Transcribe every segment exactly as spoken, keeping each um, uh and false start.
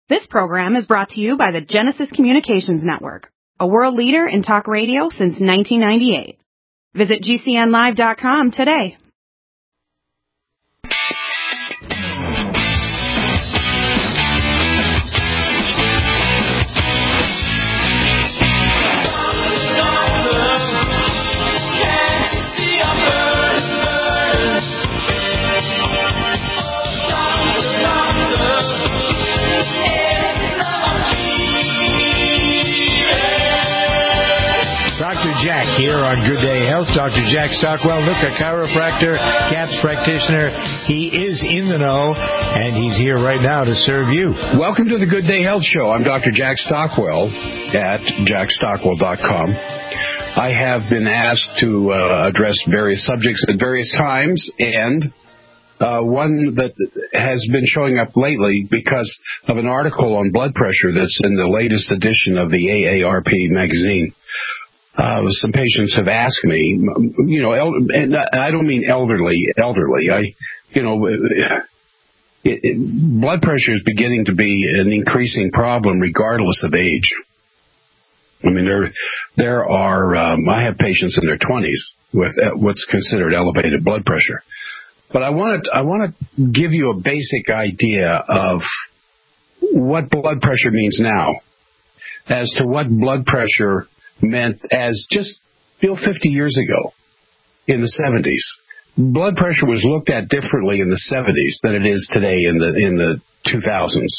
This program is brought to you by the Genesis Communications Network, a world leader in talk radio since nineteen ninety-eight. Visit G C N live dot com today. Doctor Jack here on Good Day Health. Doctor Jack Stockwell, look, a chiropractor, CAPS practitioner. He is in the know, and he's here right now to serve you. Welcome to the Good Day Health Show. I'm Doctor Jack Stockwell at jack stockwell dot com. I have been asked to uh, address various subjects at various times, and uh, one that has been showing up lately because of an article on blood pressure that's in the latest edition of the A A R P magazine. Uh, some patients have asked me, you know, el- and I don't mean elderly, elderly. I, you know, it, it, blood pressure is beginning to be an increasing problem regardless of age. I mean, there, there are, um, I have patients in their twenties with uh, what's considered elevated blood pressure. But I want to, I want to give you a basic idea of what blood pressure means now as to what blood pressure meant as just, you know, fifty years ago in the seventies. Blood pressure was looked at differently in the seventies than it is today in the in the two thousands.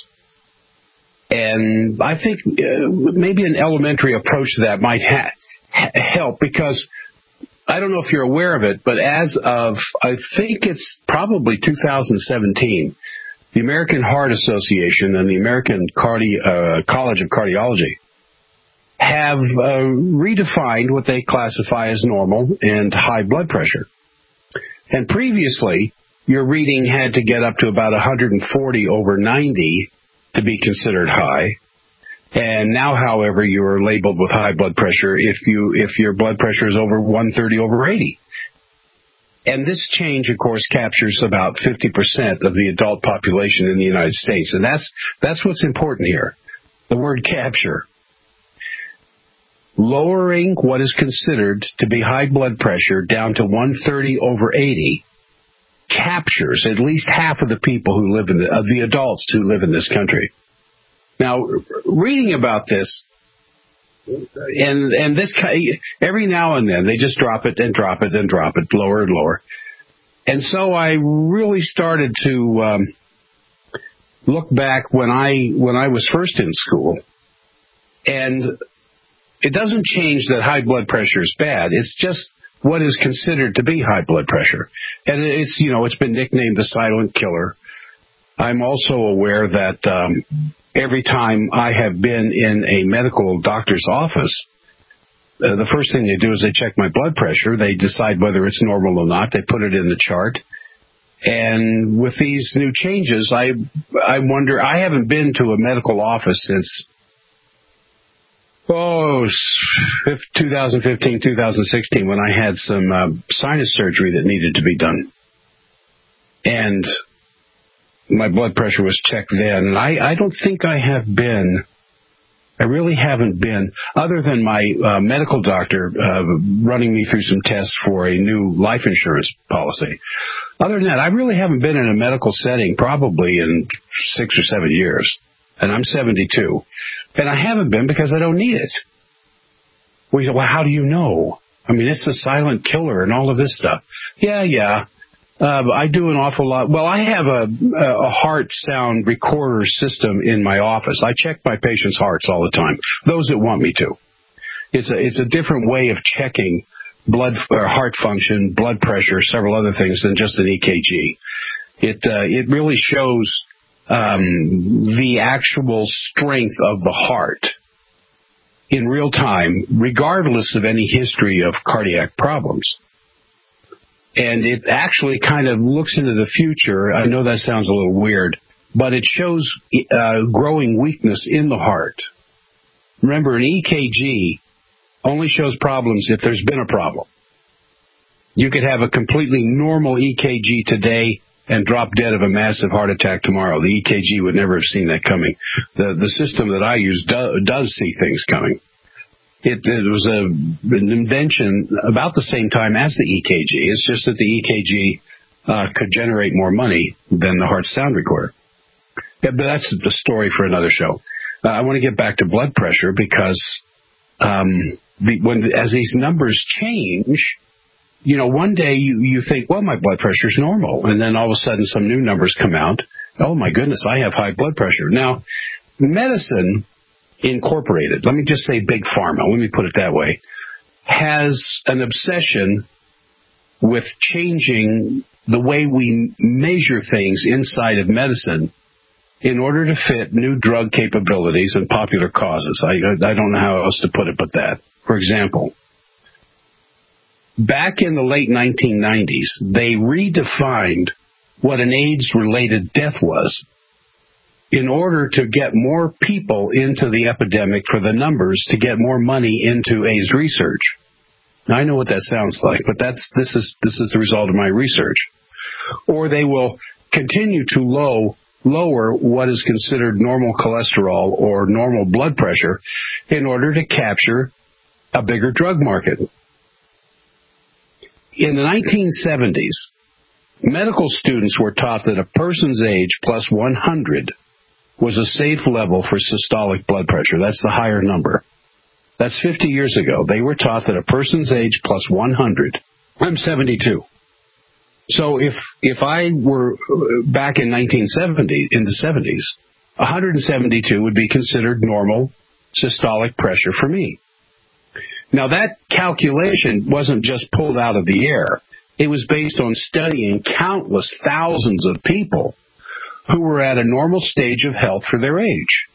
And I think uh, maybe an elementary approach to that might ha- ha- help because I don't know if you're aware of it, but as of, I think it's probably two thousand seventeen, the American Heart Association and the American Cardi- uh, College of Cardiology have uh, redefined what they classify as normal and high blood pressure. And previously, your reading had to get up to about one hundred forty over ninety to be considered high. And now, however, you are labeled with high blood pressure if you if your blood pressure is over one thirty over eighty. And this change, of course, captures about fifty percent of the adult population in the United States. And that's that's what's important here, the word capture. Lowering what is considered to be high blood pressure down to one thirty over eighty captures at least half of the people who live in the, of the adults who live in this country. Now, reading about this, and and this every now and then they just drop it and drop it and drop it lower and lower, and so I really started to um, look back when I when I was first in school, and it doesn't change that high blood pressure is bad. It's just what is considered to be high blood pressure. And it's, you know, it's been nicknamed the silent killer. I'm also aware that um, every time I have been in a medical doctor's office, uh, the first thing they do is they check my blood pressure. They decide whether it's normal or not. They put it in the chart. And with these new changes, I I wonder, I haven't been to a medical office since Oh, twenty fifteen, twenty sixteen, when I had some uh, sinus surgery that needed to be done. And my blood pressure was checked then. And I, I don't think I have been, I really haven't been, other than my uh, medical doctor uh, running me through some tests for a new life insurance policy. Other than that, I really haven't been in a medical setting probably in six or seven years. And I'm seventy-two. And I haven't been because I don't need it. We say, well, how do you know? I mean, it's the silent killer and all of this stuff. Yeah, yeah. Uh, I do an awful lot. Well, I have a, a heart sound recorder system in my office. I check my patients' hearts all the time, those that want me to. It's a, it's a different way of checking blood or heart function, blood pressure, several other things than just an E K G. It, uh, it really shows Um, the actual strength of the heart in real time, regardless of any history of cardiac problems. And it actually kind of looks into the future. I know that sounds a little weird, but it shows uh, growing weakness in the heart. Remember, an E K G only shows problems if there's been a problem. You could have a completely normal E K G today and drop dead of a massive heart attack tomorrow. The E K G would never have seen that coming. The the system that I use do, does see things coming. It, it was a, an invention about the same time as the E K G. It's just that the E K G uh, could generate more money than the heart sound recorder. Yeah, but that's a story for another show. Uh, I want to get back to blood pressure because um, the, when as these numbers change, you know, one day you, you think, well, my blood pressure is normal, and then all of a sudden some new numbers come out. Oh, my goodness, I have high blood pressure. Now, medicine Incorporated, let me just say Big Pharma, let me put it that way, has an obsession with changing the way we measure things inside of medicine in order to fit new drug capabilities and popular causes. I, I don't know how else to put it but that. For example, back in the late nineteen nineties, they redefined what an AIDS-related death was in order to get more people into the epidemic for the numbers to get more money into AIDS research. Now, I know what that sounds like, but that's this is this is the result of my research. Or they will continue to low lower what is considered normal cholesterol or normal blood pressure in order to capture a bigger drug market. In the nineteen seventies, medical students were taught that a person's age plus one hundred was a safe level for systolic blood pressure. That's the higher number. That's fifty years ago. They were taught that a person's age plus one hundred. I'm seventy-two. So if if I were back in nineteen seventy, in the seventies, one hundred seventy-two would be considered normal systolic pressure for me. Now, that calculation wasn't just pulled out of the air. It was based on studying countless thousands of people who were at a normal stage of health for their age.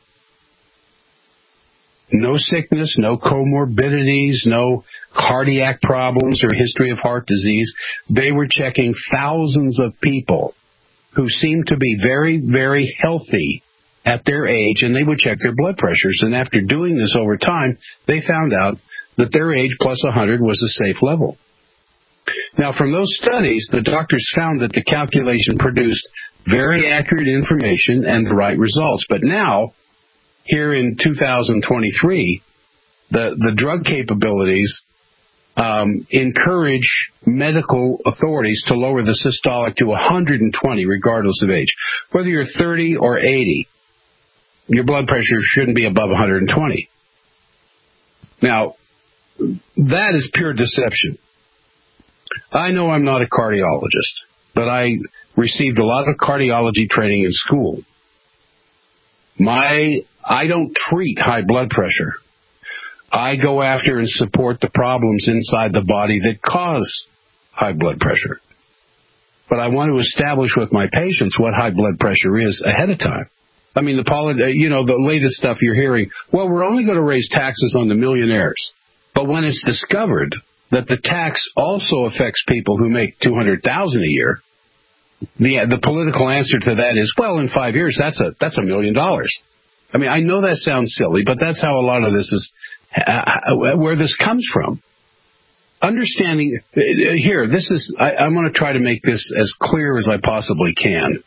No sickness, no comorbidities, no cardiac problems or history of heart disease. They were checking thousands of people who seemed to be very, very healthy at their age, and they would check their blood pressures. And after doing this over time, they found out that their age plus one hundred was a safe level. Now, from those studies, the doctors found that the calculation produced very accurate information and the right results. But now, here in two thousand twenty-three, the, the drug capabilities um, encourage medical authorities to lower the systolic to one hundred twenty, regardless of age. Whether you're thirty or eighty, your blood pressure shouldn't be above one hundred twenty. Now, that is pure deception. I know I'm not a cardiologist, but I received a lot of cardiology training in school. My, I don't treat high blood pressure. I go after and support the problems inside the body that cause high blood pressure. But I want to establish with my patients what high blood pressure is ahead of time. I mean, the you know, the latest stuff you're hearing, well, we're only going to raise taxes on the millionaires. But when it's discovered that the tax also affects people who make two hundred thousand dollars a year, the the political answer to that is, well, in five years, that's a that's a million dollars. I mean, I know that sounds silly, but that's how a lot of this is, uh, where this comes from. Understanding, here, this is, I, I'm going to try to make this as clear as I possibly can.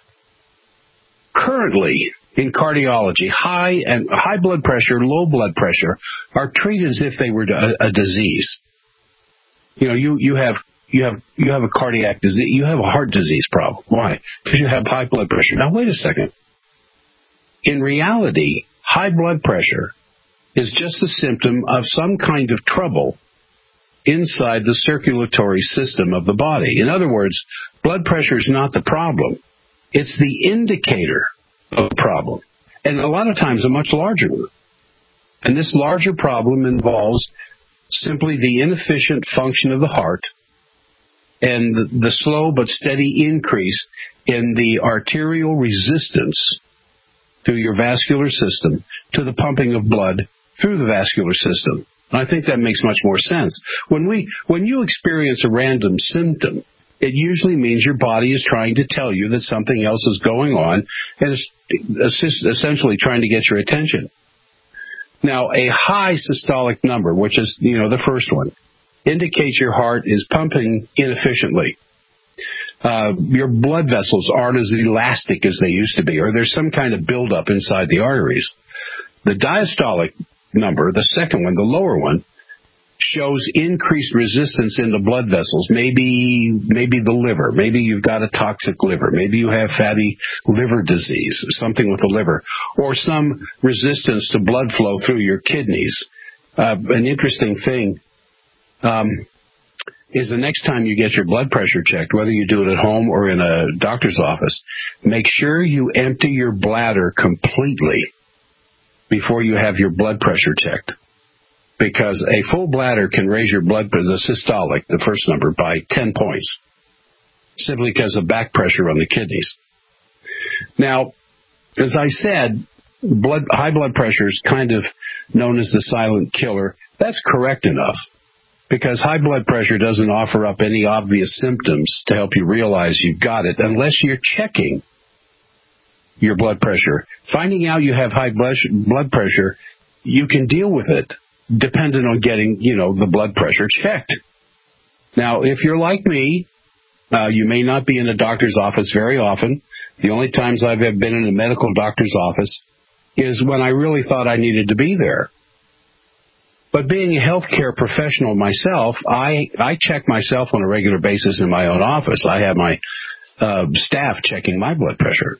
Currently, in cardiology, high and high blood pressure, low blood pressure are treated as if they were a, a disease. You know, you, you have you have you have a cardiac disease, you have a heart disease problem. Why? Because you have high blood pressure. Now, wait a second. In reality, high blood pressure is just a symptom of some kind of trouble inside the circulatory system of the body. In other words, blood pressure is not the problem. It's the indicator of the problem. And a lot of times a much larger one. And this larger problem involves simply the inefficient function of the heart and the, the slow but steady increase in the arterial resistance through your vascular system to the pumping of blood through the vascular system. And I think that makes much more sense. When we, when you experience a random symptom, it usually means your body is trying to tell you that something else is going on and is essentially trying to get your attention. Now, a high systolic number, which is, you know, the first one, indicates your heart is pumping inefficiently. uh, your blood vessels aren't as elastic as they used to be, or there's some kind of buildup inside the arteries. The diastolic number, the second one, the lower one, shows increased resistance in the blood vessels. Maybe, maybe the liver. Maybe you've got a toxic liver. Maybe you have fatty liver disease, something with the liver, or some resistance to blood flow through your kidneys. Uh, an interesting thing um, is the next time you get your blood pressure checked, whether you do it at home or in a doctor's office, make sure you empty your bladder completely before you have your blood pressure checked. Because a full bladder can raise your blood pressure, the systolic, the first number, by ten points, simply because of back pressure on the kidneys. Now, as I said, blood, high blood pressure is kind of known as the silent killer. That's correct enough, because high blood pressure doesn't offer up any obvious symptoms to help you realize you've got it unless you're checking your blood pressure. Finding out you have high blood pressure, you can deal with it, dependent on getting, you know, the blood pressure checked. Now, if you're like me, uh, you may not be in a doctor's office very often. The only times I've ever been in a medical doctor's office is when I really thought I needed to be there. But being a healthcare professional myself, I, I check myself on a regular basis in my own office. I have my uh, staff checking my blood pressure,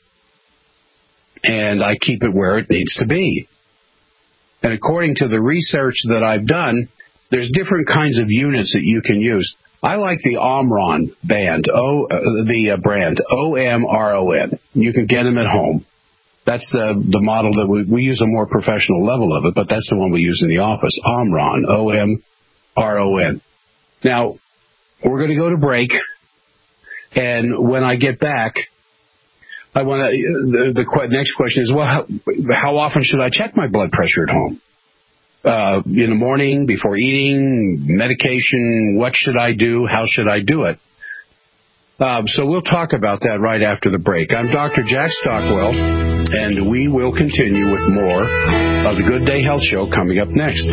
and I keep it where it needs to be. And according to the research that I've done, there's different kinds of units that you can use. I like the Omron band, o, uh, the uh, brand, O M R O N. You can get them at home. That's the, the model that we, we use a more professional level of it, but that's the one we use in the office, Omron, O M R O N. Now, we're going to go to break, and when I get back, I want to. The, the next question is, well, how, how often should I check my blood pressure at home? Uh, in the morning, before eating, medication, what should I do? How should I do it? Uh, so we'll talk about that right after the break. I'm Doctor Jack Stockwell, and we will continue with more of the Good Day Health Show coming up next.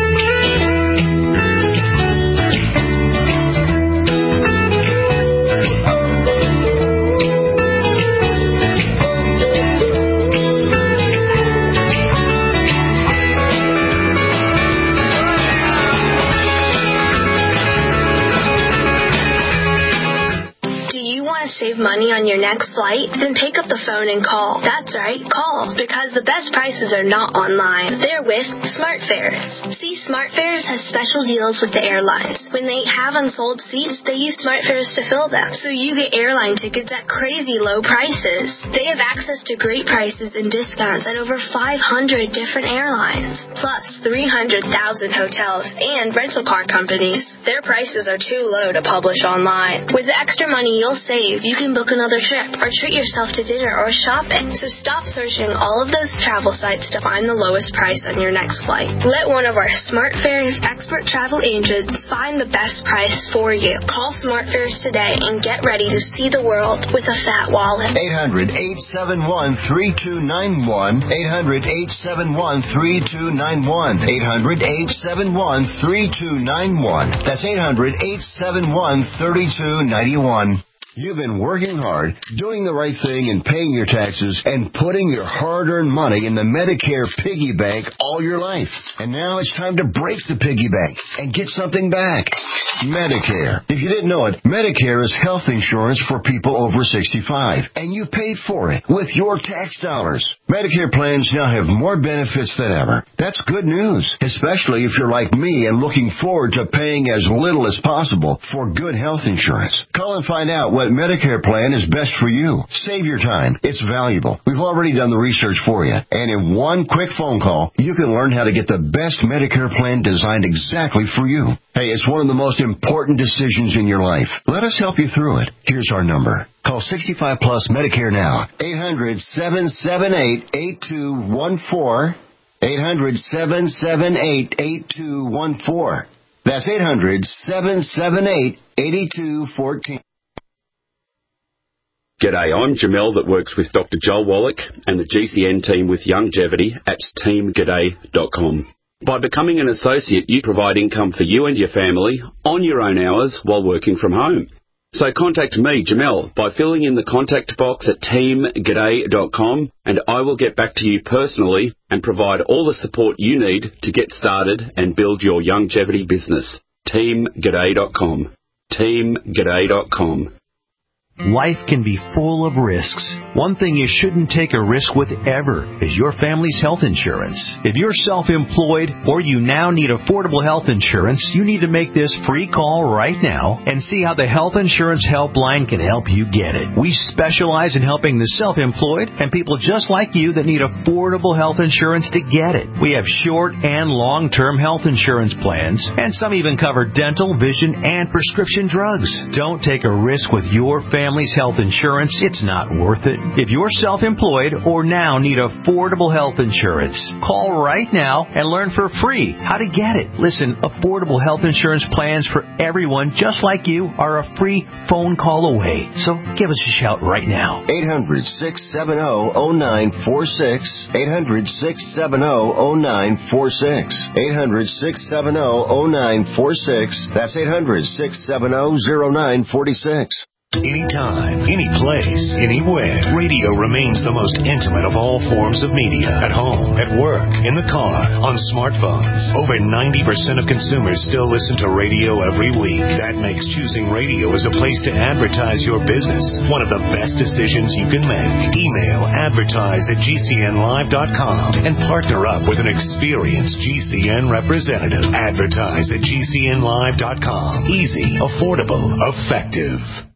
Save money on your next flight? Then pick up the phone and call. That's right, call, because the best prices are not online. They're with SmartFares. See, SmartFares has special deals with the airlines. When they have unsold seats, they use SmartFares to fill them. So you get airline tickets at crazy low prices. They have access to great prices and discounts at over five hundred different airlines, plus three hundred thousand hotels and rental car companies. Their prices are too low to publish online. With the extra money you'll save, you can book another trip or treat yourself to dinner or shopping. So stop searching all of those travel sites to find the lowest price on your next flight. Let one of our SmartFares expert travel agents find the best price for you. Call SmartFares today and get ready to see the world with a fat wallet. eight hundred, eight seven one, three two nine one. eight hundred, eight seven one, three two nine one. eight hundred, eight seven one, three two nine one. That's eight hundred, eight seven one, three two nine one. You've been working hard, doing the right thing and paying your taxes and putting your hard-earned money in the Medicare piggy bank all your life. And now it's time to break the piggy bank and get something back. Medicare. If you didn't know it, Medicare is health insurance for people over sixty-five, and you paid for it with your tax dollars. Medicare plans now have more benefits than ever. That's good news, especially if you're like me and looking forward to paying as little as possible for good health insurance. Call and find out what Medicare plan is best for you. Save your time. It's valuable. We've already done the research for you. And in one quick phone call, you can learn how to get the best Medicare plan designed exactly for you. Hey, it's one of the most important decisions in your life. Let us help you through it. Here's our number. Call sixty-five plus Medicare now. eight hundred, seven seven eight, eight two one four. eight hundred, seven seven eight, eight two one four. That's eight hundred, seven seven eight, eight two one four. G'day, I'm Jamel that works with Doctor Joel Wallach and the G C N team with Longevity at team g'day dot com. By becoming an associate, you provide income for you and your family on your own hours while working from home. So contact me, Jamel, by filling in the contact box at team g'day dot com, and I will get back to you personally and provide all the support you need to get started and build your longevity business. team g'day dot com. team g'day dot com. Life can be full of risks. One thing you shouldn't take a risk with ever is your family's health insurance. If you're self-employed or you now need affordable health insurance, you need to make this free call right now and see how the Health Insurance Helpline can help you get it. We specialize in helping the self-employed and people just like you that need affordable health insurance to get it. We have short and long-term health insurance plans, and some even cover dental, vision, and prescription drugs. Don't take a risk with your family. Family's health insurance, it's not worth it. If you're self-employed or now need affordable health insurance, call right now and learn for free how to get it. Listen, affordable health insurance plans for everyone just like you are a free phone call away. So give us a shout right now. eight hundred, six seven zero, zero nine four six. eight hundred, six seven zero, zero nine four six. eight hundred, six seven zero, zero nine four six. That's eight hundred, six seven zero, zero nine four six. Anytime, any place, anywhere, radio remains the most intimate of all forms of media. At home, at work, in the car, on smartphones. Over ninety percent of consumers still listen to radio every week. That makes choosing radio as a place to advertise your business one of the best decisions you can make. Email advertise at G C N live dot com and partner up with an experienced G C N representative. Advertise at G C N live dot com. Easy, affordable, effective.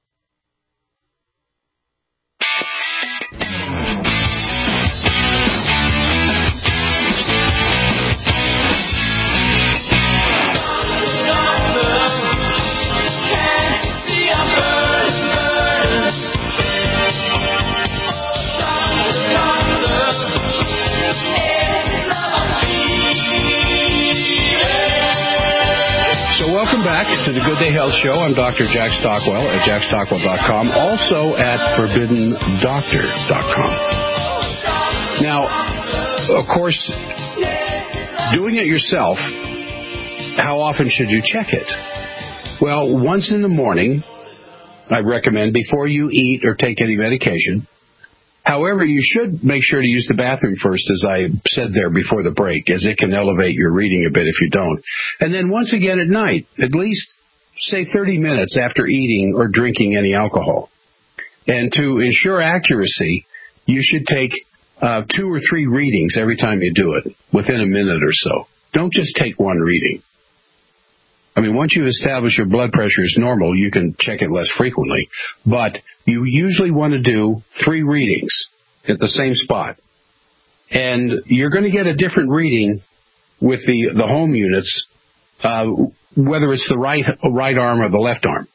Back to the Good Day Health Show. I'm Doctor Jack Stockwell at jack stockwell dot com, also at forbidden doctor dot com. Now, of course, doing it yourself, how often should you check it? Well, once in the morning, I recommend before you eat or take any medication. However, you should make sure to use the bathroom first, as I said there before the break, as it can elevate your reading a bit if you don't. And then once again at night, at least, say, thirty minutes after eating or drinking any alcohol. And to ensure accuracy, you should take uh, two or three readings every time you do it, within a minute or so. Don't just take one reading. I mean, once you establish your blood pressure is normal, you can check it less frequently. But you usually want to do three readings at the same spot. And you're going to get a different reading with the, the home units, uh, whether it's the right, right arm or the left arm.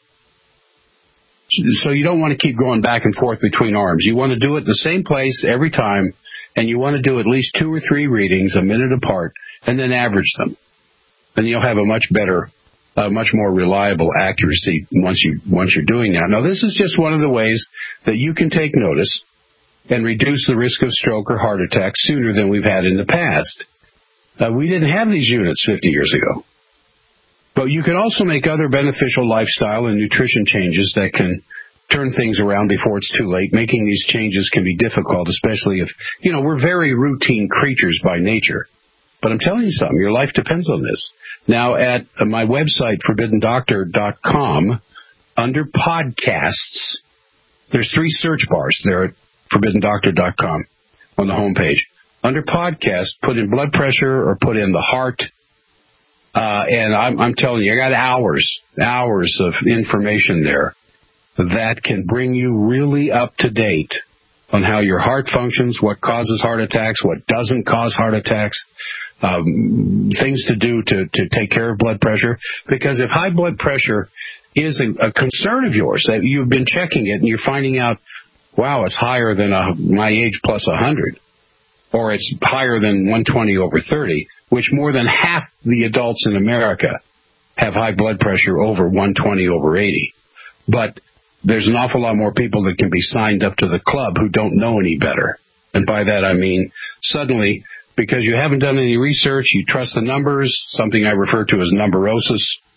So you don't want to keep going back and forth between arms. You want to do it in the same place every time, and you want to do at least two or three readings a minute apart, and then average them. And you'll have a much better Uh, much more reliable accuracy once you once you're doing that. Now, this is just one of the ways that you can take notice and reduce the risk of stroke or heart attack sooner than we've had in the past. Uh, we didn't have these units fifty years ago. But you can also make other beneficial lifestyle and nutrition changes that can turn things around before it's too late. Making these changes can be difficult, especially if, you know, we're very routine creatures by nature. But I'm telling you something, your life depends on this. Now, at my website, forbidden doctor dot com, under podcasts, there's three search bars there at forbidden doctor dot com on the homepage. Under podcast, put in blood pressure or put in the heart. Uh, and I'm, I'm telling you, I got hours, hours of information there that can bring you really up to date on how your heart functions, what causes heart attacks, what doesn't cause heart attacks. Um, things to do to, to take care of blood pressure. Because if high blood pressure is a, a concern of yours, that you've been checking it and you're finding out, wow, it's higher than a, my age plus one hundred, or it's higher than one twenty over thirty, which more than half the adults in America have high blood pressure over one twenty over eighty. But there's an awful lot more people that can be signed up to the club who don't know any better. And by that I mean suddenly, because you haven't done any research, you trust the numbers, something I refer to as numberosis.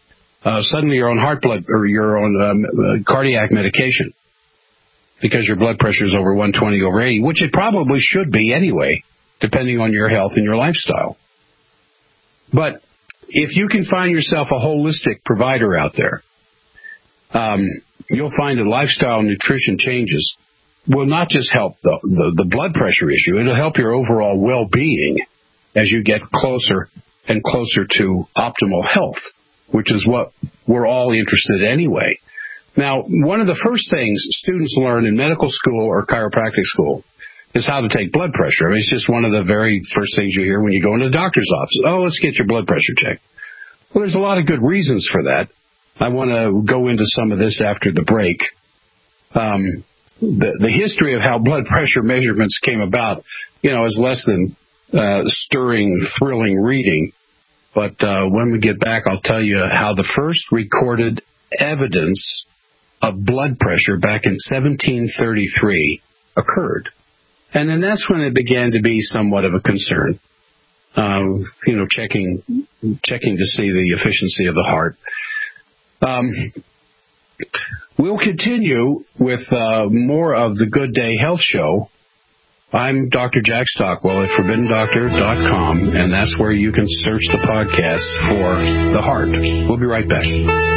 uh, suddenly you're on heart blood or you're on um, uh, cardiac medication because your blood pressure is over one twenty over eighty, which it probably should be anyway, depending on your health and your lifestyle. But if you can find yourself a holistic provider out there, um, you'll find that lifestyle and nutrition changes will not just help the, the, the blood pressure issue, it'll help your overall well-being as you get closer and closer to optimal health, which is what we're all interested in anyway. Now, one of the first things students learn in medical school or chiropractic school is how to take blood pressure. I mean, it's just one of the very first things you hear when you go into the doctor's office. Oh, let's get your blood pressure checked. Well, there's a lot of good reasons for that. I want to go into some of this after the break. Um, the, the history of how blood pressure measurements came about, you know, is less than uh, stirring, thrilling reading. But uh, when we get back, I'll tell you how the first recorded evidence of blood pressure back in seventeen thirty-three occurred. And then that's when it began to be somewhat of a concern, uh, you know, checking checking to see the efficiency of the heart. Um, we'll continue with uh, more of the Good Day Health Show. I'm Doctor Jack Stockwell at forbidden doctor dot com, and that's where you can search the podcast for the heart. We'll be right back.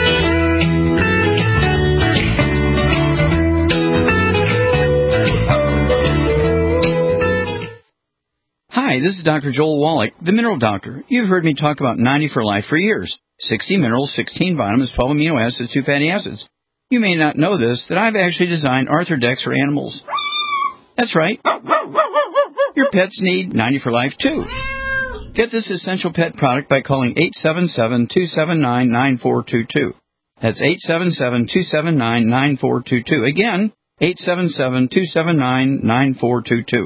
Hi, this is Doctor Joel Wallach, the Mineral Doctor. You've heard me talk about ninety for Life for years. sixty minerals, sixteen vitamins, twelve amino acids, two fatty acids. You may not know this, that I've actually designed Arthrodex for animals. That's right. Your pets need ninety for Life, too. Get this essential pet product by calling eight seven seven, two seven nine, nine four two two. That's eight seven seven, two seven nine, nine four two two. Again, eight seven seven, two seven nine, nine four two two.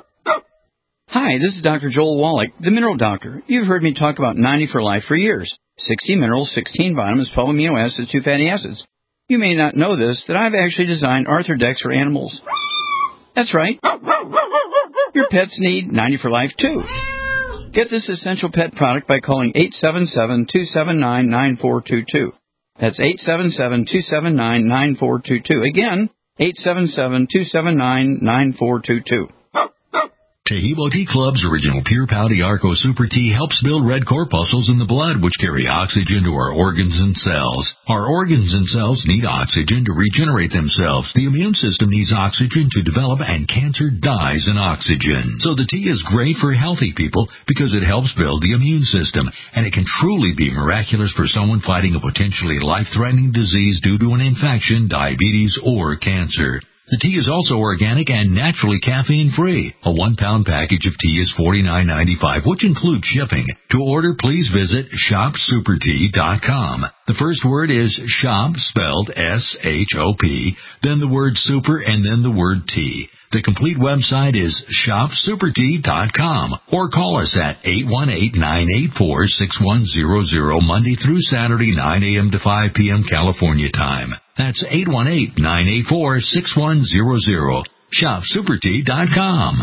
Hi, this is Doctor Joel Wallach, the Mineral Doctor. You've heard me talk about ninety for Life for years. sixty minerals, sixteen vitamins, twelve amino acids, two fatty acids. You may not know this, that I've actually designed Arthrodex for animals. That's right. Your pets need ninety for Life, too. Get this essential pet product by calling eight seven seven, two seven nine, nine four two two. That's eight seven seven, two seven nine, nine four two two. Again, eight seven seven, two seven nine, nine four two two. Tahibo Tea Club's original Pure Pouty Arco Super Tea helps build red corpuscles in the blood, which carry oxygen to our organs and cells. Our organs and cells need oxygen to regenerate themselves. The immune system needs oxygen to develop, and cancer dies in oxygen. So the tea is great for healthy people because it helps build the immune system, and it can truly be miraculous for someone fighting a potentially life-threatening disease due to an infection, diabetes, or cancer. The tea is also organic and naturally caffeine-free. A one-pound package of tea is forty-nine ninety-five, which includes shipping. To order, please visit shop super tea dot com. The first word is shop, spelled S H O P, then the word super, and then the word tea. The complete website is shop super tea dot com, or call us at eight one eight, nine eight four, six one zero zero Monday through Saturday, nine a.m. to five p.m. California time. That's eight one eight, nine eight four, six one zero zero. shop super tea dot com.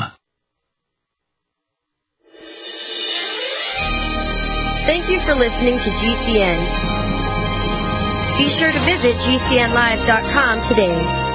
Thank you for listening to G C N. Be sure to visit G C N live dot com today.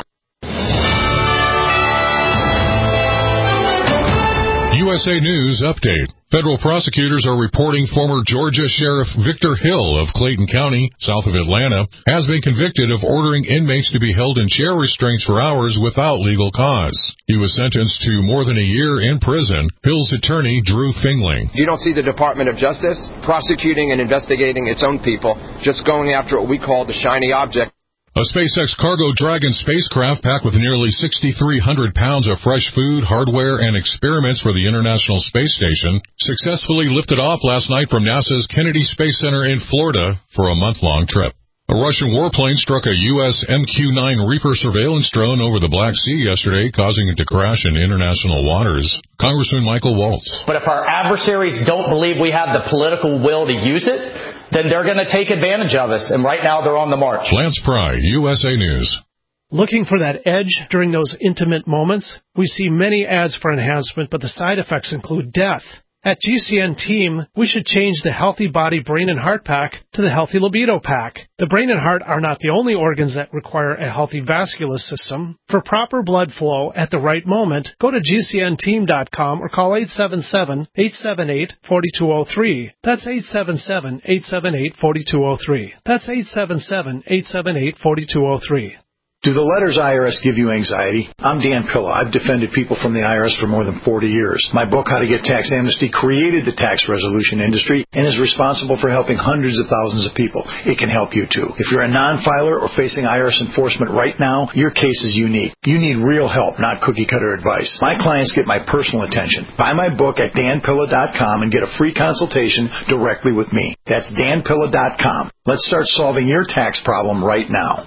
U S A News Update. Federal prosecutors are reporting former Georgia Sheriff Victor Hill of Clayton County, south of Atlanta, has been convicted of ordering inmates to be held in chair restraints for hours without legal cause. He was sentenced to more than a year in prison. Hill's attorney, Drew Fingling. You don't see the Department of Justice prosecuting and investigating its own people, just going after what we call the shiny object. A SpaceX Cargo Dragon spacecraft packed with nearly sixty-three hundred pounds of fresh food, hardware, and experiments for the International Space Station successfully lifted off last night from NASA's Kennedy Space Center in Florida for a month-long trip. A Russian warplane struck a U S M Q nine Reaper surveillance drone over the Black Sea yesterday, causing it to crash in international waters. Congressman Michael Waltz. But if our adversaries don't believe we have the political will to use it, then they're going to take advantage of us, and right now they're on the march. Lance Pry, U S A News. Looking for that edge during those intimate moments? We see many ads for enhancement, but the side effects include death. At G C N Team, we should change the Healthy Body, Brain, and Heart Pack to the Healthy Libido Pack. The brain and heart are not the only organs that require a healthy vascular system. For proper blood flow at the right moment, go to G C N team dot com or call eight seven seven, eight seven eight, four two zero three. That's eight seven seven, eight seven eight, four two zero three. That's eight seven seven, eight seven eight, four two zero three. Do the letters I R S give you anxiety? I'm Dan Pilla. I've defended people from the I R S for more than forty years. My book, How to Get Tax Amnesty, created the tax resolution industry and is responsible for helping hundreds of thousands of people. It can help you, too. If you're a non-filer or facing I R S enforcement right now, your case is unique. You need real help, not cookie-cutter advice. My clients get my personal attention. Buy my book at dan pilla dot com and get a free consultation directly with me. That's dan pilla dot com. Let's start solving your tax problem right now.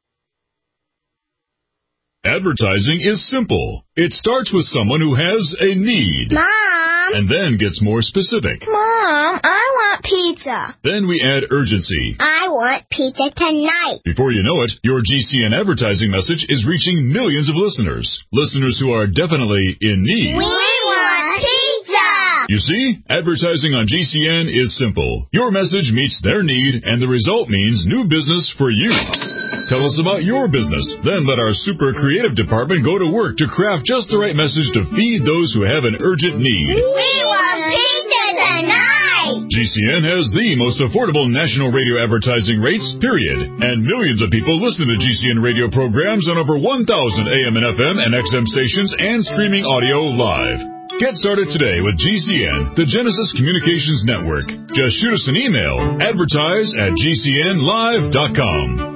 Advertising is simple. It starts with someone who has a need. Mom! And then gets more specific. Mom, I want pizza. Then we add urgency. I want pizza tonight. Before you know it, your G C N advertising message is reaching millions of listeners. Listeners who are definitely in need. We want pizza! You see, advertising on G C N is simple. Your message meets their need, and the result means new business for you. Tell us about your business. Then let our super creative department go to work to craft just the right message to feed those who have an urgent need. We want pizza tonight! G C N has the most affordable national radio advertising rates, period. And millions of people listen to G C N radio programs on over one thousand A M and F M and X M stations and streaming audio live. Get started today with G C N, the Genesis Communications Network. Just shoot us an email, advertise at G C N live dot com.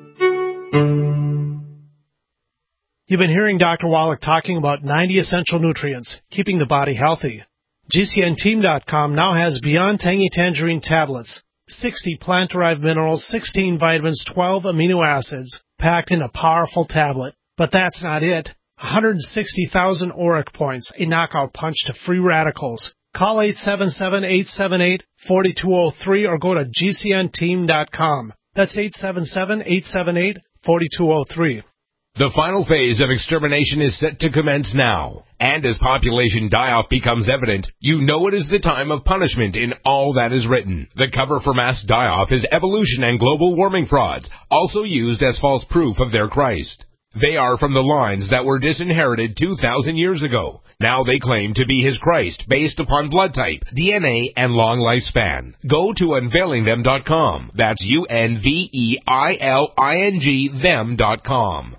You've been hearing Doctor Wallach talking about ninety essential nutrients, keeping the body healthy. G C N team dot com now has Beyond Tangy Tangerine tablets, sixty plant-derived minerals, sixteen vitamins, twelve amino acids, packed in a powerful tablet. But that's not it. one hundred sixty thousand auric points, a knockout punch to free radicals. Call eight seven seven, eight seven eight, four two zero three or go to G C N team dot com. That's eight seven seven, eight seven eight, four two zero three. The final phase of extermination is set to commence now. And as population die-off becomes evident, you know it is the time of punishment in all that is written. The cover for mass die-off is evolution and global warming frauds, also used as false proof of their Christ. They are from the lines that were disinherited two thousand years ago. Now they claim to be his Christ based upon blood type, D N A, and long lifespan. Go to unveiling them dot com. That's U N V E I L I N G them dot com.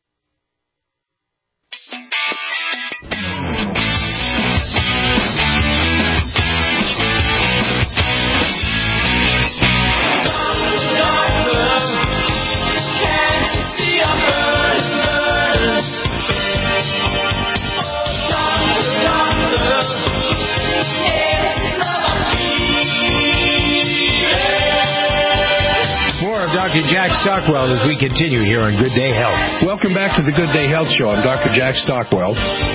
Doctor Jack Stockwell as we continue here on Good Day Health. Welcome back to the Good Day Health Show. I'm Doctor Jack Stockwell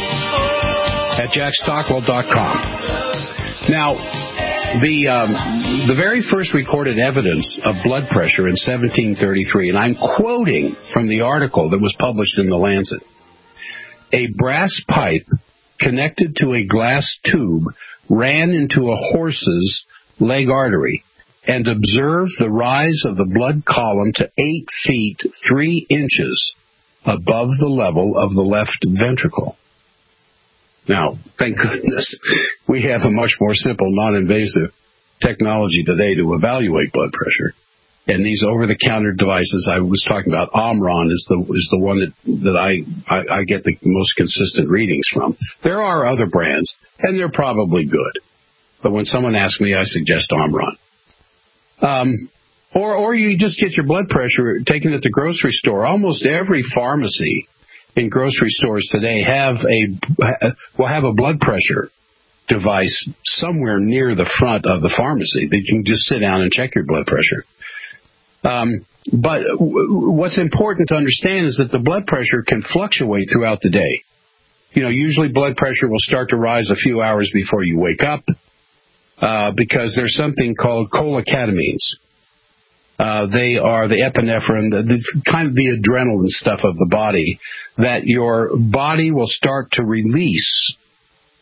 at jack stockwell dot com. Now, the um, the very first recorded evidence of blood pressure in seventeen thirty-three, and I'm quoting from the article that was published in The Lancet, a brass pipe connected to a glass tube ran into a horse's leg artery and observed the rise of the blood column to eight feet, three inches above the level of the left ventricle. Now, thank goodness, we have a much more simple, non-invasive technology today to evaluate blood pressure. And these over-the-counter devices I was talking about, Omron is the is the one that, that I, I, I get the most consistent readings from. There are other brands, and they're probably good. But when someone asks me, I suggest Omron. Um, or, or you just get your blood pressure taken at the grocery store. Almost every pharmacy in grocery stores today have a will have a blood pressure device somewhere near the front of the pharmacy that you can just sit down and check your blood pressure. Um, but w- what's important to understand is that the blood pressure can fluctuate throughout the day. You know, usually blood pressure will start to rise a few hours before you wake up. Uh, because there's something called cholecatamines. Uh, they are the epinephrine, the, the kind of the adrenaline stuff of the body that your body will start to release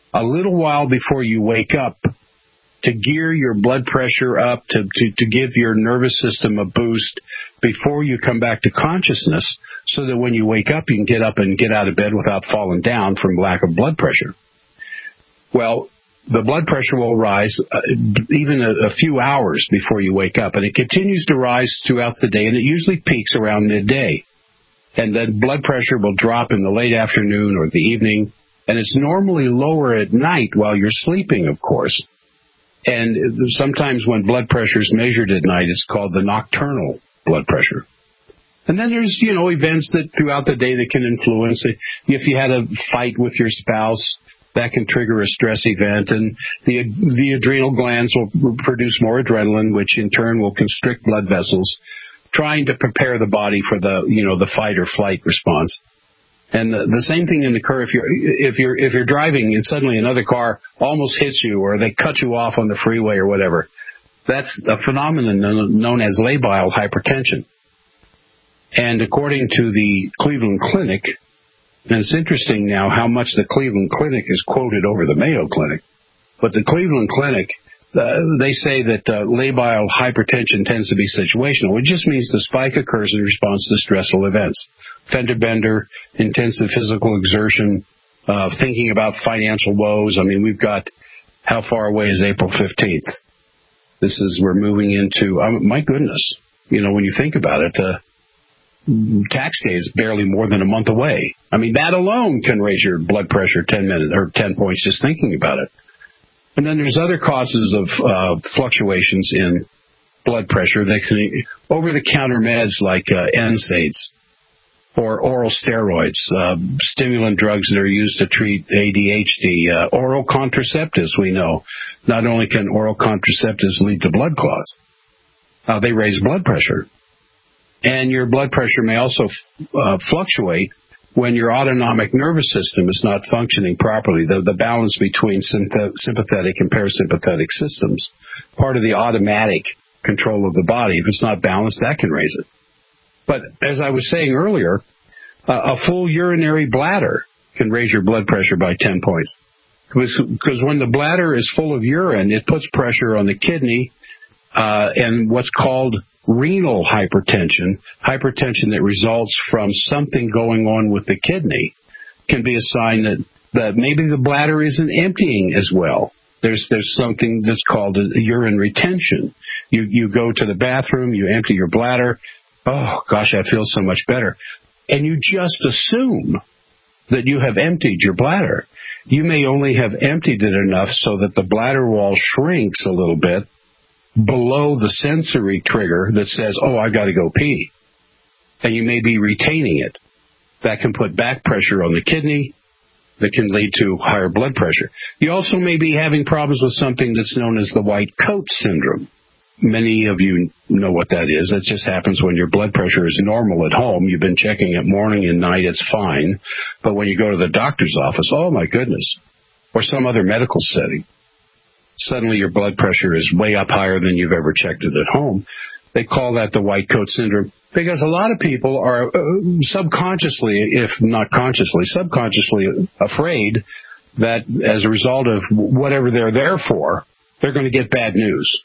a little while before you wake up to gear your blood pressure up, to, to, to give your nervous system a boost before you come back to consciousness, so that when you wake up, you can get up and get out of bed without falling down from lack of blood pressure. Well, the blood pressure will rise uh, even a, a few hours before you wake up, and it continues to rise throughout the day, and it usually peaks around midday. And then blood pressure will drop in the late afternoon or the evening, and it's normally lower at night while you're sleeping, of course. And sometimes when blood pressure is measured at night, it's called the nocturnal blood pressure. And then there's, you know, events that throughout the day that can influence it. If you had a fight with your spouse, that can trigger a stress event, and the the adrenal glands will produce more adrenaline, which in turn will constrict blood vessels, trying to prepare the body for the, you know, the fight or flight response. And the, the same thing can occur if you're if you're if you're driving and suddenly another car almost hits you, or they cut you off on the freeway or whatever. That's a phenomenon known as labile hypertension. And according to the Cleveland Clinic, and it's interesting now how much the Cleveland Clinic is quoted over the Mayo Clinic, but the Cleveland Clinic, uh, they say that uh, labile hypertension tends to be situational. It just means the spike occurs in response to stressful events. Fender bender, intensive physical exertion, uh, thinking about financial woes. I mean, we've got, how far away is April fifteenth? This is, we're moving into, um, my goodness, you know, when you think about it, uh, tax day is barely more than a month away. I mean, that alone can raise your blood pressure ten minutes or ten points just thinking about it. And then there's other causes of uh, fluctuations in blood pressure. They can, over-the-counter meds like uh, N SAIDs or oral steroids, uh, stimulant drugs that are used to treat A D H D, uh, oral contraceptives. We know not only can oral contraceptives lead to blood clots, uh, they raise blood pressure. And your blood pressure may also uh, fluctuate when your autonomic nervous system is not functioning properly, the, the balance between sympathetic and parasympathetic systems, part of the automatic control of the body. If it's not balanced, that can raise it. But as I was saying earlier, uh, a full urinary bladder can raise your blood pressure by ten points. Because when the bladder is full of urine, it puts pressure on the kidney uh, and what's called renal hypertension, hypertension that results from something going on with the kidney, can be a sign that, that maybe the bladder isn't emptying as well. There's there's something that's called a urine retention. You you go to the bathroom, you empty your bladder. Oh, gosh, I feel so much better. And you just assume that you have emptied your bladder. You may only have emptied it enough so that the bladder wall shrinks a little bit below the sensory trigger that says, oh, I got to go pee. And you may be retaining it. That can put back pressure on the kidney. That can lead to higher blood pressure. You also may be having problems with something that's known as the white coat syndrome. Many of you know what that is. It just happens when your blood pressure is normal at home. You've been checking it morning and night. It's fine. But when you go to the doctor's office, oh, my goodness, or some other medical setting, suddenly your blood pressure is way up higher than you've ever checked it at home. They call that the white coat syndrome because a lot of people are uh, subconsciously, if not consciously, subconsciously afraid that as a result of whatever they're there for, they're going to get bad news.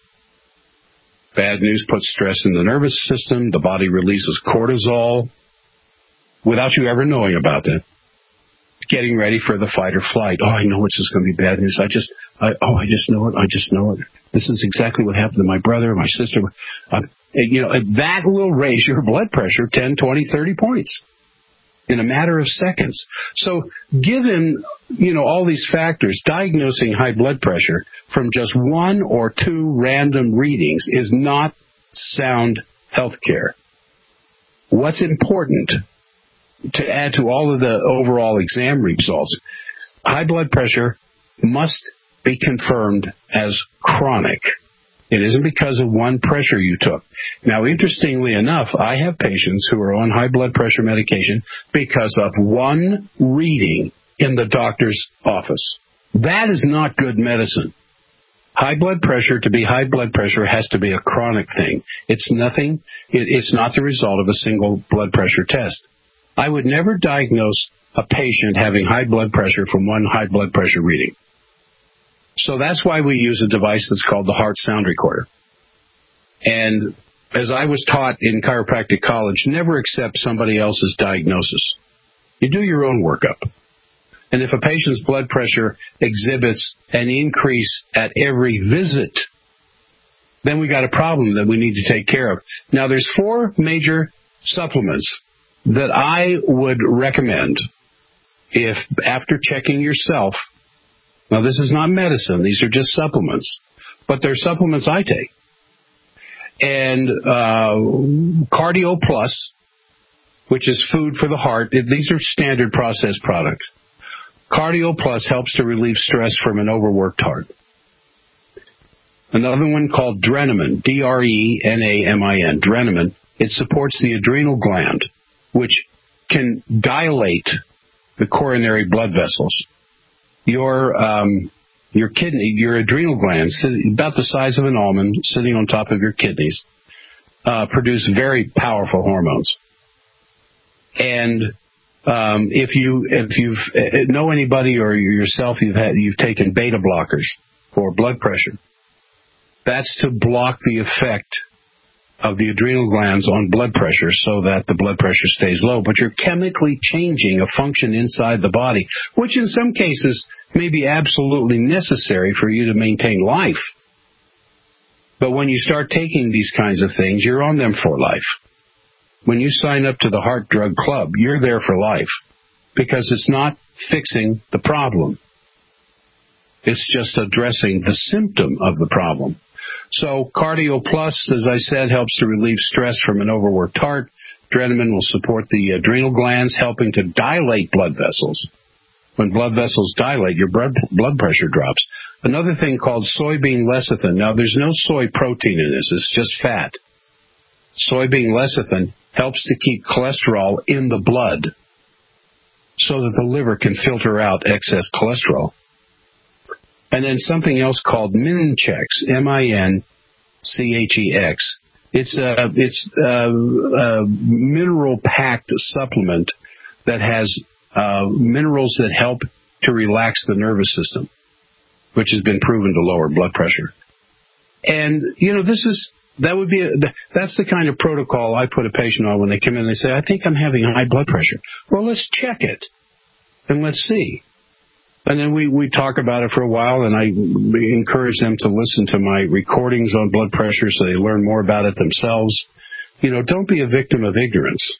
Bad news puts stress in the nervous system. The body releases cortisol without you ever knowing about that. Getting ready for the fight or flight. Oh, I know it's just going to be bad news. I just, I, oh, I just know it. I just know it. This is exactly what happened to my brother, my sister. Um, you know, that will raise your blood pressure ten, twenty, thirty points in a matter of seconds. So given, you know, all these factors, diagnosing high blood pressure from just one or two random readings is not sound health care. What's important, to add to all of the overall exam results, high blood pressure must be confirmed as chronic. It isn't because of one pressure you took. Now, interestingly enough, I have patients who are on high blood pressure medication because of one reading in the doctor's office. That is not good medicine. High blood pressure, to be high blood pressure, has to be a chronic thing. It's nothing, it, it's not the result of a single blood pressure test. I would never diagnose a patient having high blood pressure from one high blood pressure reading. So that's why we use a device that's called the Heart Sound Recorder. And as I was taught in chiropractic college, never accept somebody else's diagnosis. You do your own workup. And if a patient's blood pressure exhibits an increase at every visit, then we got a problem that we need to take care of. Now, there's four major supplements that I would recommend if, after checking yourself, now this is not medicine, these are just supplements, but they're supplements I take. And uh, Cardio Plus, which is food for the heart, these are standard processed products. Cardio Plus helps to relieve stress from an overworked heart. Another one called Drenamin, D R E N A M I N, Drenamin. It supports the adrenal gland, which can dilate the coronary blood vessels. Your um, your kidney, your adrenal glands, about the size of an almond, sitting on top of your kidneys, uh, produce very powerful hormones. And um, if you if you know anybody or yourself, you've had you've taken beta blockers for blood pressure. That's to block the effect of the adrenal glands on blood pressure so that the blood pressure stays low. But you're chemically changing a function inside the body, which in some cases may be absolutely necessary for you to maintain life. But when you start taking these kinds of things, you're on them for life. When you sign up to the Heart Drug Club, you're there for life because it's not fixing the problem. It's just addressing the symptom of the problem. So Cardio Plus, as I said, helps to relieve stress from an overworked heart. Drenamin will support the adrenal glands, helping to dilate blood vessels. When blood vessels dilate, your blood blood pressure drops. Another thing called soybean lecithin. Now, there's no soy protein in this. It's just fat. Soybean lecithin helps to keep cholesterol in the blood so that the liver can filter out excess cholesterol. And then something else called Minchex, M I N C H E X. It's a, it's a, a mineral-packed supplement that has uh, minerals that help to relax the nervous system, which has been proven to lower blood pressure. And, you know, this is, that would be, a, that's the kind of protocol I put a patient on when they come in and they say, I think I'm having high blood pressure. Well, let's check it and let's see. And then we, we talk about it for a while, and I encourage them to listen to my recordings on blood pressure so they learn more about it themselves. You know, don't be a victim of ignorance.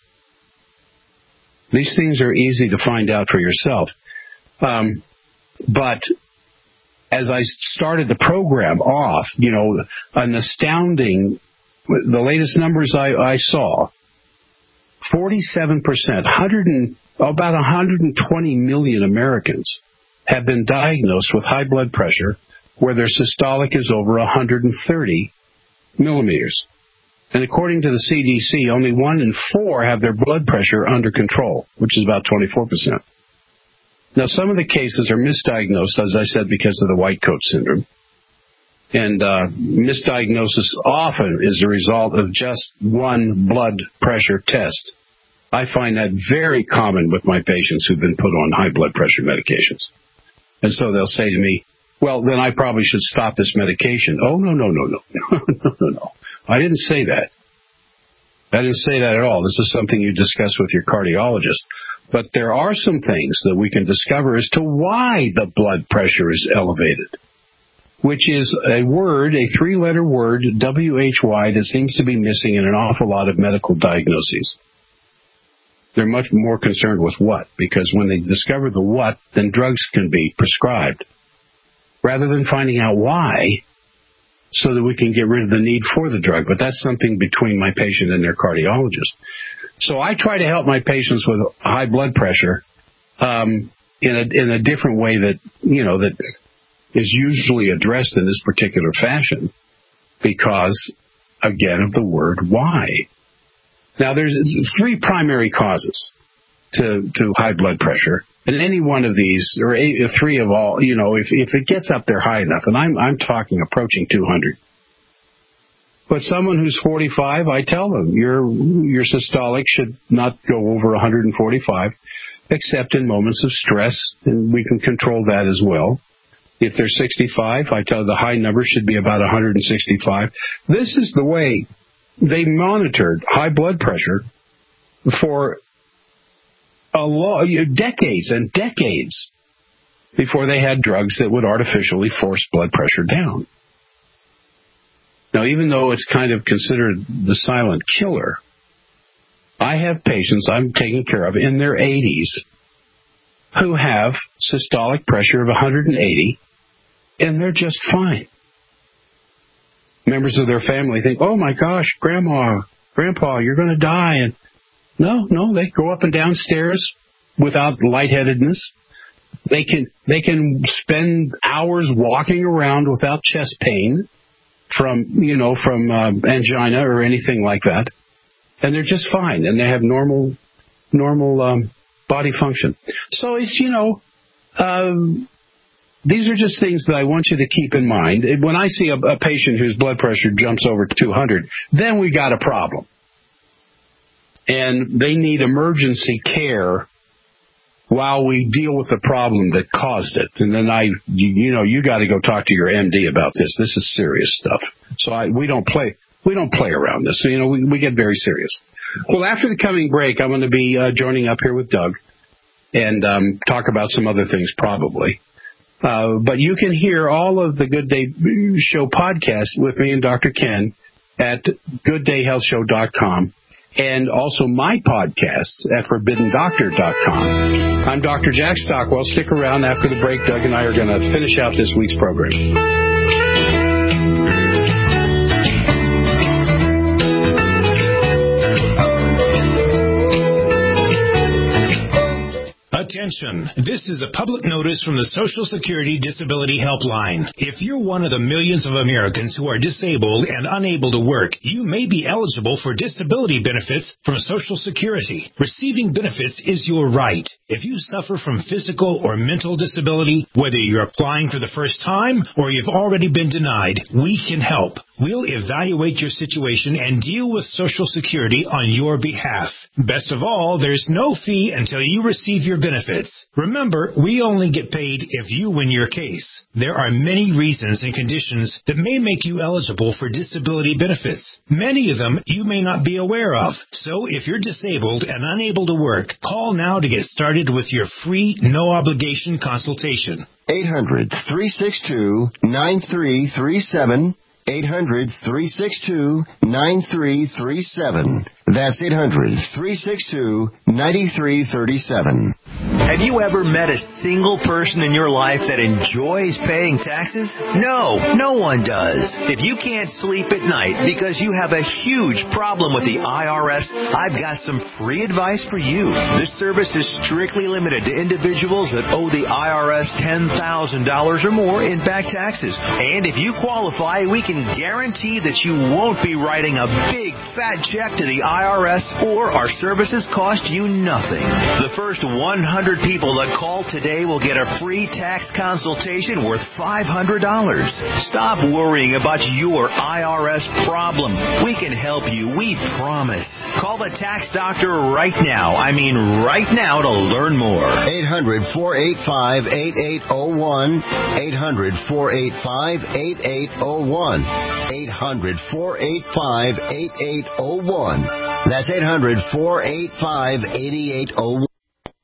These things are easy to find out for yourself. Um, but as I started the program off, you know, an astounding, the latest numbers I, I saw, forty-seven percent, one hundred and, about one hundred twenty million Americans have been diagnosed with high blood pressure where their systolic is over one hundred thirty millimeters. And according to the C D C, only one in four have their blood pressure under control, which is about twenty-four percent. Now, some of the cases are misdiagnosed, as I said, because of the white coat syndrome. And uh, misdiagnosis often is a result of just one blood pressure test. I find that very common with my patients who've been put on high blood pressure medications. And so they'll say to me, well, then I probably should stop this medication. Oh, no, no, no, no, no, no, no, no. I didn't say that. I didn't say that at all. This is something you discuss with your cardiologist. But there are some things that we can discover as to why the blood pressure is elevated, which is a word, a three-letter word, W H Y, that seems to be missing in an awful lot of medical diagnoses. They're much more concerned with what, because when they discover the what, then drugs can be prescribed, rather than finding out why, so that we can get rid of the need for the drug. But that's something between my patient and their cardiologist. So I try to help my patients with high blood pressure um, in a in a different way that, you know, that is usually addressed in this particular fashion, because, again, of the word why. Now, there's three primary causes to, to high blood pressure, and any one of these, or eight, or three of all, you know, if, if it gets up there high enough, and I'm I'm talking approaching two hundred. But someone who's forty-five, I tell them, your your systolic should not go over one hundred forty-five, except in moments of stress, and we can control that as well. If they're sixty-five, I tell them the high number should be about one hundred sixty-five. This is the way they monitored high blood pressure for a lo- decades and decades before they had drugs that would artificially force blood pressure down. Now, even though it's kind of considered the silent killer, I have patients I'm taking care of in their eighties who have systolic pressure of one hundred eighty, and they're just fine. Members of their family think, oh my gosh, Grandma, Grandpa, you're going to die. And no, no, they go up and down stairs without lightheadedness. They can they can spend hours walking around without chest pain from, you know, from uh, angina or anything like that. And they're just fine, and they have normal normal um, body function. So it's, you know, um, these are just things that I want you to keep in mind. When I see a, a patient whose blood pressure jumps over two hundred, then we got a problem. And they need emergency care while we deal with the problem that caused it. And then I, you, you know, you got to go talk to your M D about this. This is serious stuff. So I, we don't play, we don't play around this. You know, we, we get very serious. Well, after the coming break, I'm going to be uh, joining up here with Doug and um, talk about some other things probably. Uh, but you can hear all of the Good Day Show podcasts with me and Doctor Ken at good day health show dot com. And also my podcasts at forbidden doctor dot com. I'm Doctor Jack Stockwell. Stick around after the break. Doug and I are going to finish out this week's program. Attention. This is a public notice from the Social Security Disability Helpline. If you're one of the millions of Americans who are disabled and unable to work, you may be eligible for disability benefits from Social Security. Receiving benefits is your right. If you suffer from physical or mental disability, whether you're applying for the first time or you've already been denied, we can help. We'll evaluate your situation and deal with Social Security on your behalf. Best of all, there's no fee until you receive your benefits. Remember, we only get paid if you win your case. There are many reasons and conditions that may make you eligible for disability benefits. Many of them you may not be aware of. So if you're disabled and unable to work, call now to get started with your free, no-obligation consultation. eight hundred, three six two, nine three three seven. eight hundred, three six two, nine three three seven. That's eight hundred, three six two, nine three three seven. Have you ever met a single person in your life that enjoys paying taxes? No, no one does. If you can't sleep at night because you have a huge problem with the I R S, I've got some free advice for you. This service is strictly limited to individuals that owe the I R S ten thousand dollars or more in back taxes. And if you qualify, we can guarantee that you won't be writing a big fat check to the I R S, or our services cost you nothing. The first one hundred people that call today will get a free tax consultation worth five hundred dollars. Stop worrying about your I R S problem. We can help you, we promise. Call the tax doctor right now. I mean right now to learn more. eight hundred, four eight five, eight eight zero one. eight hundred, four eight five, eight eight zero one. eight hundred, four eight five, eight eight zero one. That's eight hundred, four eight five, eight eight zero one.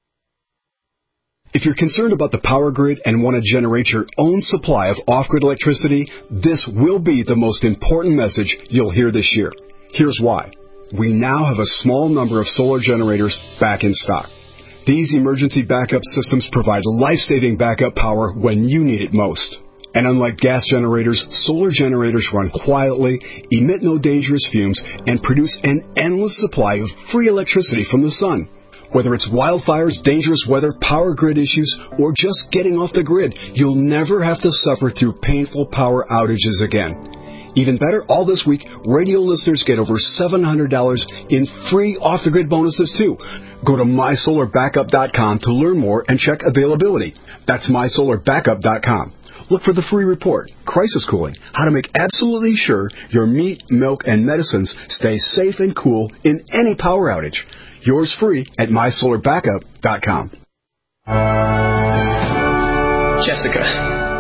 If you're concerned about the power grid and want to generate your own supply of off-grid electricity, this will be the most important message you'll hear this year. Here's why. We now have a small number of solar generators back in stock. These emergency backup systems provide life-saving backup power when you need it most. And unlike gas generators, solar generators run quietly, emit no dangerous fumes, and produce an endless supply of free electricity from the sun. Whether it's wildfires, dangerous weather, power grid issues, or just getting off the grid, you'll never have to suffer through painful power outages again. Even better, all this week, radio listeners get over seven hundred dollars in free off-the-grid bonuses, too. Go to my solar backup dot com to learn more and check availability. That's my solar backup dot com. Look for the free report, Crisis Cooling, how to make absolutely sure your meat, milk, and medicines stay safe and cool in any power outage. Yours free at my solar backup dot com. Jessica,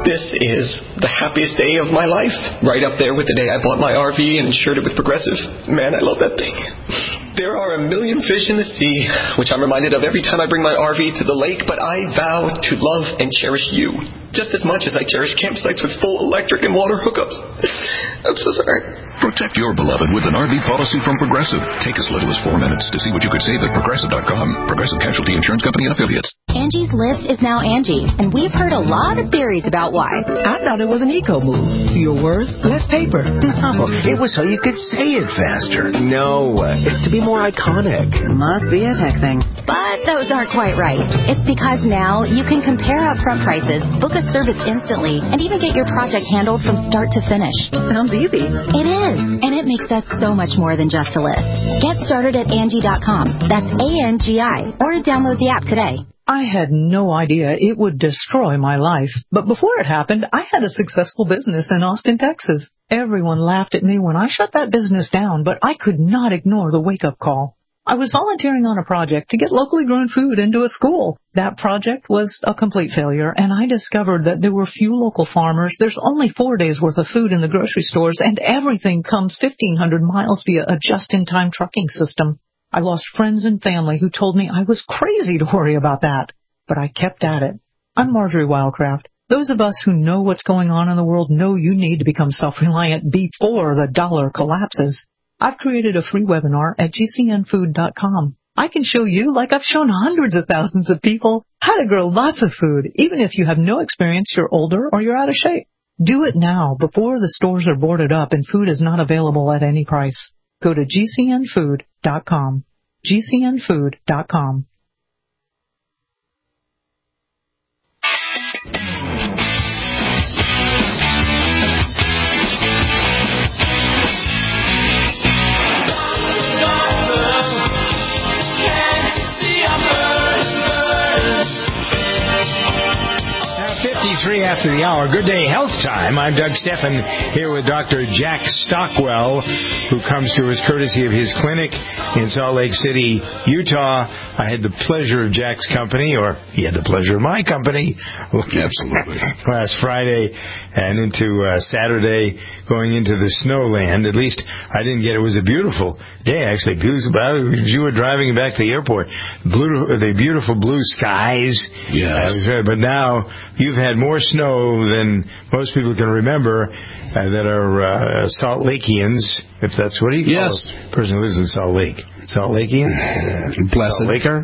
This is the happiest day of my life. Right up there with the day I bought my R V and insured it with Progressive. Man, I love that thing. There are a million fish in the sea, which I'm reminded of every time I bring my R V to the lake, but I vow to love and cherish you just as much as I cherish campsites with full electric and water hookups. I'm so sorry. Protect your beloved with an R V policy from Progressive. Take as little as four minutes to see what you could save at Progressive dot com. Progressive Casualty Insurance Company and Affiliates. Angie's List is now Angie, and we've heard a lot of theories about why. I thought it was an eco move. Fewer words, less paper. No, it was so you could say it faster. No, it's to be more iconic. Must be a tech thing. But those aren't quite right. It's because now you can compare upfront prices, book a service instantly, and even get your project handled from start to finish. Sounds easy. It is, and it makes us so much more than just a list. Get started at Angie dot com. That's A N G I, or download the app today. I had no idea it would destroy my life. But before it happened, I had a successful business in Austin, Texas. Everyone laughed at me when I shut that business down, but I could not ignore the wake-up call. I was volunteering on a project to get locally grown food into a school. That project was a complete failure, and I discovered that there were few local farmers. There's only four days' worth of food in the grocery stores, and everything comes fifteen hundred miles via a just-in-time trucking system. I lost friends and family who told me I was crazy to worry about that, but I kept at it. I'm Marjorie Wildcraft. Those of us who know what's going on in the world know you need to become self-reliant before the dollar collapses. I've created a free webinar at G C N food dot com. I can show you, like I've shown hundreds of thousands of people, how to grow lots of food, even if you have no experience, you're older, or you're out of shape. Do it now, before the stores are boarded up and food is not available at any price. Go to G C N food dot com. G C N food dot com. fifty-three after the hour. Good day, Health Time. I'm Doug Steffen here with Doctor Jack Stockwell, who comes to us courtesy of his clinic in Salt Lake City, Utah. I had the pleasure of Jack's company, or he had the pleasure of my company. Absolutely. Last Friday and into uh, Saturday, going into the snowland. At least I didn't get it. It was a beautiful day, actually. Beautiful. You were driving back to the airport. Blue, the beautiful blue skies. Yes. Uh, but now you've had more snow than most people can remember uh, that are uh, Salt Lakeans, if that's what he calls yes. a person who lives in Salt Lake. Salt Lakean? Blessed. Salt Laker?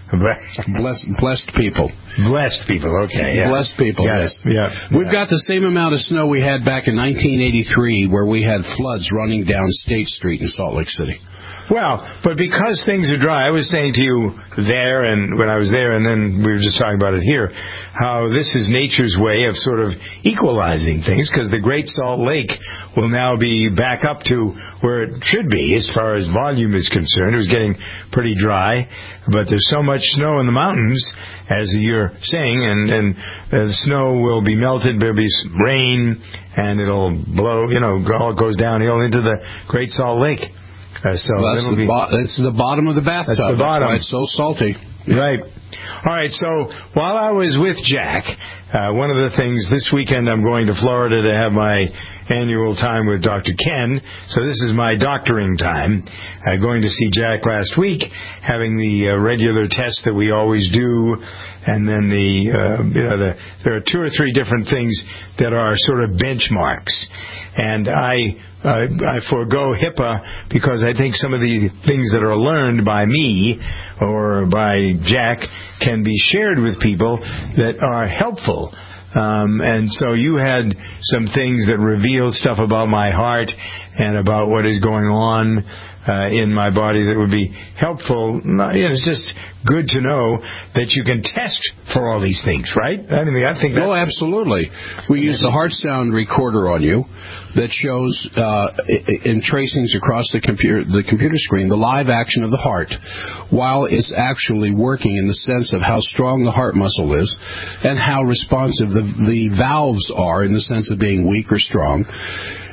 Blessed, blessed people. Blessed people, okay. Yeah. Blessed people, yes. Yeah. We've yeah. got the same amount of snow we had back in nineteen eighty-three, where we had floods running down State Street in Salt Lake City. Well, but because things are dry, I was saying to you there and when I was there, and then we were just talking about it here, how this is nature's way of sort of equalizing things, because the Great Salt Lake will now be back up to where it should be as far as volume is concerned. It was getting pretty dry, but there's so much snow in the mountains, as you're saying, and, and the snow will be melted, there'll be rain, and it'll blow, you know, all goes downhill into the Great Salt Lake. Uh, so well, that's, the be, bo- that's the bottom of the bathtub. That's the bottom. That's why it's so salty. Yeah. Right. All right, so while I was with Jack, uh, one of the things, this weekend I'm going to Florida to have my annual time with Doctor Ken, so this is my doctoring time. Uh, going to see Jack last week, having the uh, regular tests that we always do, and then the, uh, you know, the, there are two or three different things that are sort of benchmarks. And I... Uh, I forego HIPAA because I think some of the things that are learned by me or by Jack can be shared with people that are helpful. Um, and so you had some things that revealed stuff about my heart and about what is going on uh, in my body that would be helpful. It's just good to know that you can test for all these things, right? I mean, I think that's... Oh, absolutely. We use the heart sound recorder on you that shows uh, in tracings across the computer, the computer screen, the live action of the heart, while it's actually working in the sense of how strong the heart muscle is and how responsive the, the valves are in the sense of being weak or strong.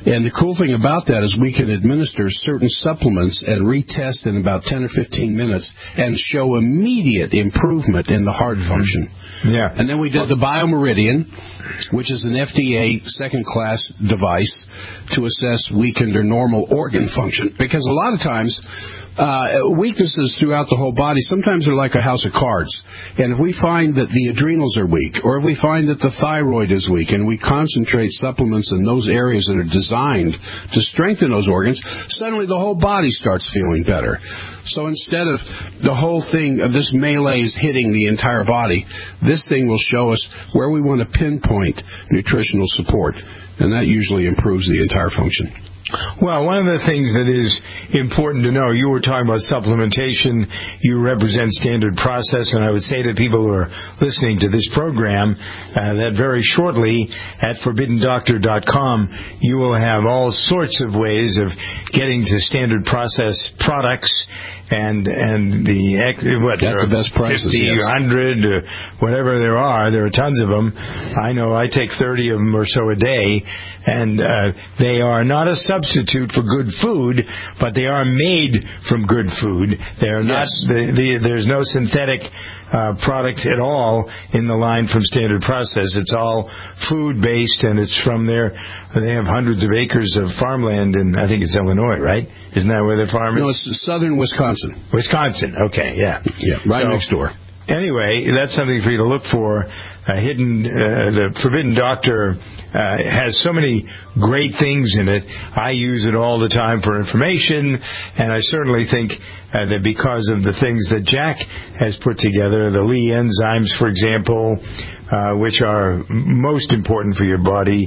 And the cool thing about that is we can administer certain supplements and retest in about ten or fifteen minutes and show immediate improvement in the heart function. Yeah. And then we did the BioMeridian, which is an F D A second-class device to assess weakened or normal organ function. Because a lot of times, uh, weaknesses throughout the whole body, sometimes they're like a house of cards. And if we find that the adrenals are weak, or if we find that the thyroid is weak, and we concentrate supplements in those areas that are designed to strengthen those organs, suddenly the whole body starts feeling better. So instead of the whole thing of this melee is hitting the entire body, this thing will show us where we want to pinpoint nutritional support, and that usually improves the entire function. Well, one of the things that is important to know, you were talking about supplementation, you represent Standard Process, and I would say to people who are listening to this program uh, that very shortly at forbidden doctor dot com you will have all sorts of ways of getting to Standard Process products and and the what Got the best prices, fifty, yes. one hundred, uh, whatever there are. There are tons of them. I know I take thirty of them or so a day, and uh, they are not a substitute for good food, but they are made from good food. They are not. Yes. The, the, there's no synthetic uh, product at all in the line from Standard Process. It's all food based, and it's from their. They have hundreds of acres of farmland in, I think it's Illinois, right? Isn't that where they're farming? No, it's southern Wisconsin. Wisconsin, okay, yeah. Yeah, right So, next door. Anyway, that's something for you to look for. Uh, hidden, uh, the Forbidden Doctor uh, has so many great things in it. I use it all the time for information, and I certainly think uh, that because of the things that Jack has put together, the Lee enzymes, for example, uh, which are most important for your body,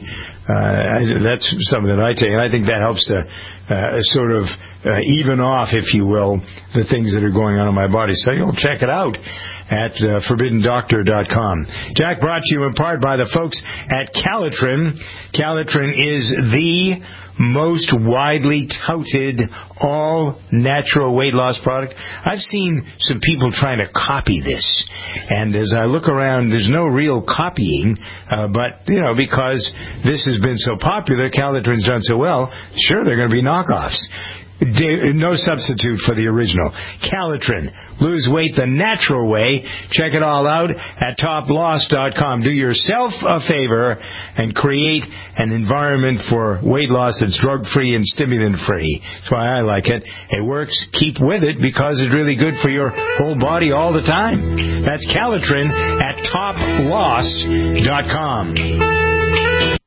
uh, that's something that I take, and I think that helps to uh, sort of uh, even off, if you will, the things that are going on in my body. So you'll check it out at uh, forbidden doctor dot com. Jack brought to you in part by the folks at Calitrin. Calitrin is the most widely touted all-natural weight loss product. I've seen some people trying to copy this, and as I look around, there's no real copying, uh, but, you know, because this has been so popular, Calitrin's done so well, sure, they're going to be knockoffs. No substitute for the original. Calitrin. Lose weight the natural way. Check it all out at top loss dot com. Do yourself a favor and create an environment for weight loss that's drug-free and stimulant-free. That's why I like it. It works. Keep with it because it's really good for your whole body all the time. That's Calitrin at top loss dot com.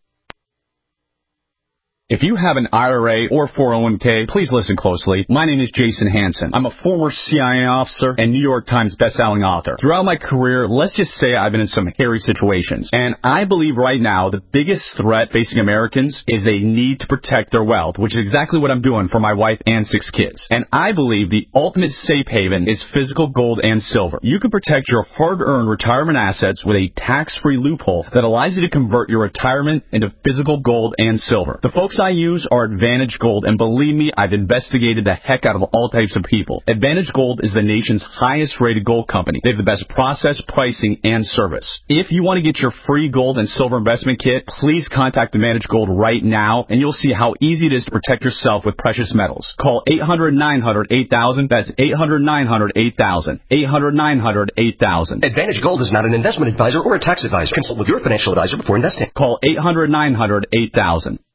If you have an I R A or four oh one k, please listen closely. My name is Jason Hansen. I'm a former C I A officer and New York Times bestselling author. Throughout my career, let's just say I've been in some hairy situations. And I believe right now the biggest threat facing Americans is they need to protect their wealth, which is exactly what I'm doing for my wife and six kids. And I believe the ultimate safe haven is physical gold and silver. You can protect your hard-earned retirement assets with a tax-free loophole that allows you to convert your retirement into physical gold and silver. The folks I use are Advantage Gold, and believe me, I've investigated the heck out of all types of people. Advantage Gold is the nation's highest rated gold company. They have the best process, pricing, and service. If you want to get your free gold and silver investment kit, please contact Advantage Gold right now, and you'll see how easy it is to protect yourself with precious metals. Call eight hundred, nine hundred, eight thousand. That's eight hundred, nine hundred, eight thousand. eight hundred, nine hundred, eight thousand. Advantage Gold is not an investment advisor or a tax advisor. Consult with your financial advisor before investing. Call eight hundred, nine hundred, eight thousand.